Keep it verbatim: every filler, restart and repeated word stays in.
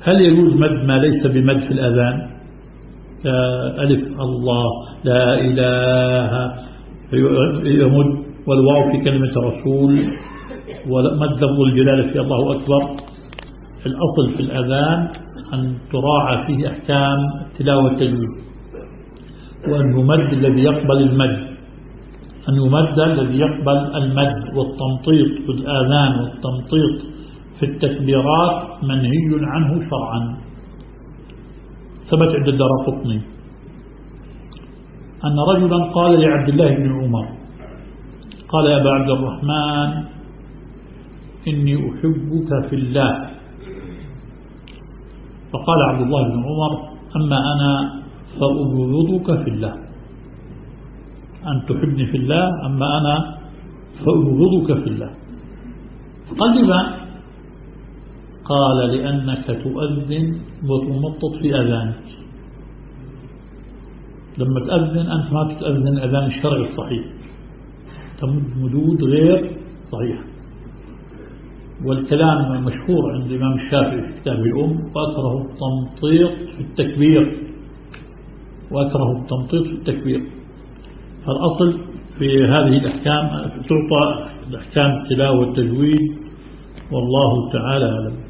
هل يجوز مد ما ليس بمد في الأذان؟ ألف الله لا إله يمد، والواو في كلمة رسول، ومد لفظ الجلالة في الله أكبر. الأصل في الأذان أن تراعى فيه أحكام التلاوة والتجويد، وأن يمد الذي يقبل المد، أن يمد الذي يقبل المد والتمطيط في الآذان والتمطيط في التكبيرات منهي عنه شرعا. ثبت عند الدارقطني أن رجلا قال لعبد الله بن عمر قال يا أبا عبد الرحمن إني أحبك في الله. فقال عبد الله بن عمر أما أنا فأبغضك في الله. أن تحبني في الله، أما أنا فأبغضك في الله. قال لما؟ قال لأنك تؤذن وتمطط في أذانك. لما تأذن أنت ما تتأذن الأذان الشرعي الصحيح، تمد مدود غير صحيح. والكلام مشهور عند الإمام الشافعي في كتابه الأم: وأكره التمطيط في التكبير، وأكره التمطيط في التكبير. فالأصل في هذه الأحكام تعطى الأحكام التلاوة والتجويد، والله تعالى أعلم.